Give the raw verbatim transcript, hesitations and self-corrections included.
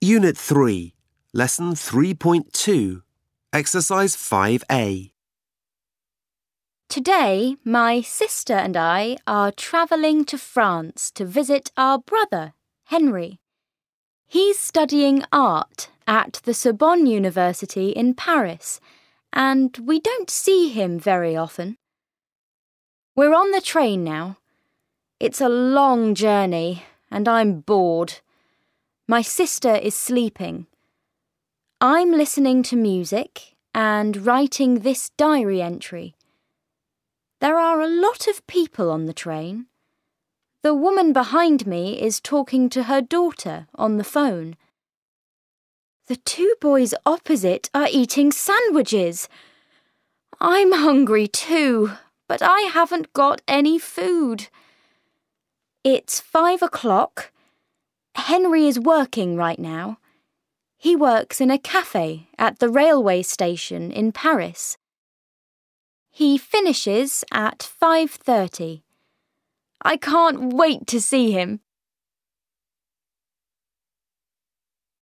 Unit three, Lesson three point two, Exercise five A. Today, my sister and I are travelling to France to visit our brother, Henry. He's studying art at the Sorbonne University in Paris, and we don't see him very often. We're on the train now. It's a long journey, and I'm bored. My sister is sleeping. I'm listening to music and writing this diary entry. There are a lot of people on the train. The woman behind me is talking to her daughter on the phone. The two boys opposite are eating sandwiches. I'm hungry too, but I haven't got any food. It's five o'clock. Henry is working right now. He works in a cafe at the railway station in Paris. He finishes at five thirty. I can't wait to see him.